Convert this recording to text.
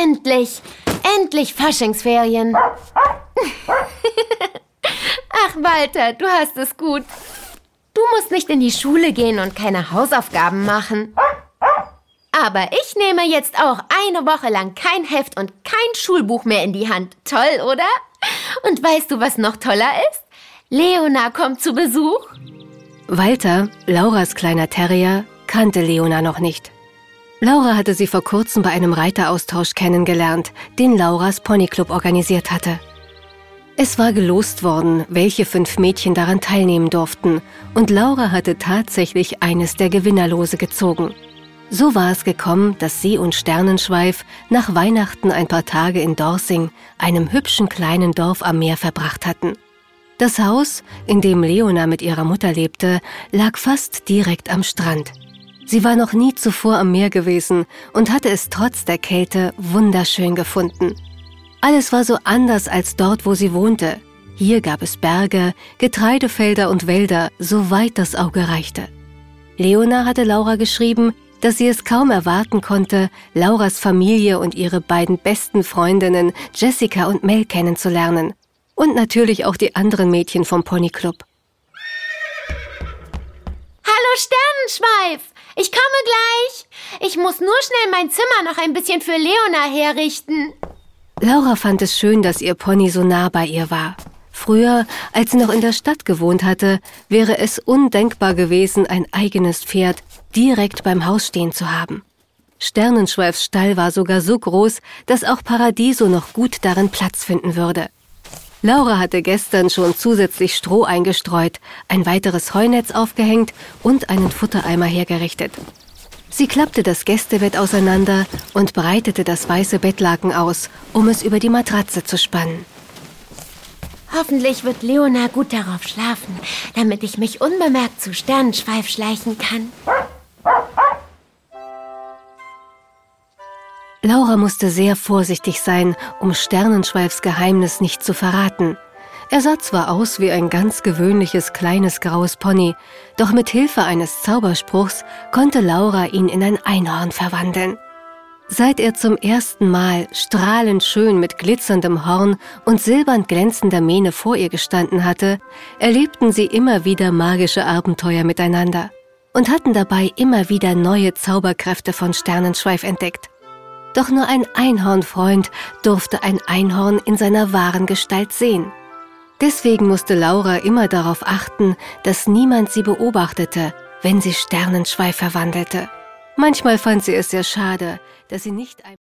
Endlich Faschingsferien. Ach, Walter, du hast es gut. Du musst nicht in die Schule gehen und keine Hausaufgaben machen. Aber ich nehme jetzt auch eine Woche lang kein Heft und kein Schulbuch mehr in die Hand. Toll, oder? Und weißt du, was noch toller ist? Leona kommt zu Besuch. Walter, Lauras kleiner Terrier, kannte Leona noch nicht. Laura hatte sie vor kurzem bei einem Reiteraustausch kennengelernt, den Lauras Ponyclub organisiert hatte. Es war gelost worden, welche 5 Mädchen daran teilnehmen durften, und Laura hatte tatsächlich eines der Gewinnerlose gezogen. So war es gekommen, dass sie und Sternenschweif nach Weihnachten ein paar Tage in Dorsing, einem hübschen kleinen Dorf am Meer, verbracht hatten. Das Haus, in dem Leona mit ihrer Mutter lebte, lag fast direkt am Strand. Sie war noch nie zuvor am Meer gewesen und hatte es trotz der Kälte wunderschön gefunden. Alles war so anders als dort, wo sie wohnte. Hier gab es Berge, Getreidefelder und Wälder, so weit das Auge reichte. Leona hatte Laura geschrieben, dass sie es kaum erwarten konnte, Lauras Familie und ihre beiden besten Freundinnen Jessica und Mel kennenzulernen. Und natürlich auch die anderen Mädchen vom Ponyclub. Hallo Sternenschweif, ich komme gleich. Ich muss nur schnell mein Zimmer noch ein bisschen für Leona herrichten. Laura fand es schön, dass ihr Pony so nah bei ihr war. Früher, als sie noch in der Stadt gewohnt hatte, wäre es undenkbar gewesen, ein eigenes Pferd direkt beim Haus stehen zu haben. Sternenschweifs Stall war sogar so groß, dass auch Paradiso noch gut darin Platz finden würde. Laura hatte gestern schon zusätzlich Stroh eingestreut, ein weiteres Heunetz aufgehängt und einen Futtereimer hergerichtet. Sie klappte das Gästebett auseinander und breitete das weiße Bettlaken aus, um es über die Matratze zu spannen. Hoffentlich wird Leona gut darauf schlafen, damit ich mich unbemerkt zu Sternenschweif schleichen kann. Laura musste sehr vorsichtig sein, um Sternenschweifs Geheimnis nicht zu verraten. Er sah zwar aus wie ein ganz gewöhnliches kleines graues Pony, doch mit Hilfe eines Zauberspruchs konnte Laura ihn in ein Einhorn verwandeln. Seit er zum ersten Mal strahlend schön mit glitzerndem Horn und silbern glänzender Mähne vor ihr gestanden hatte, erlebten sie immer wieder magische Abenteuer miteinander und hatten dabei immer wieder neue Zauberkräfte von Sternenschweif entdeckt. Doch nur ein Einhornfreund durfte ein Einhorn in seiner wahren Gestalt sehen. Deswegen musste Laura immer darauf achten, dass niemand sie beobachtete, wenn sie Sternenschweif verwandelte. Manchmal fand sie es sehr schade, dass sie nicht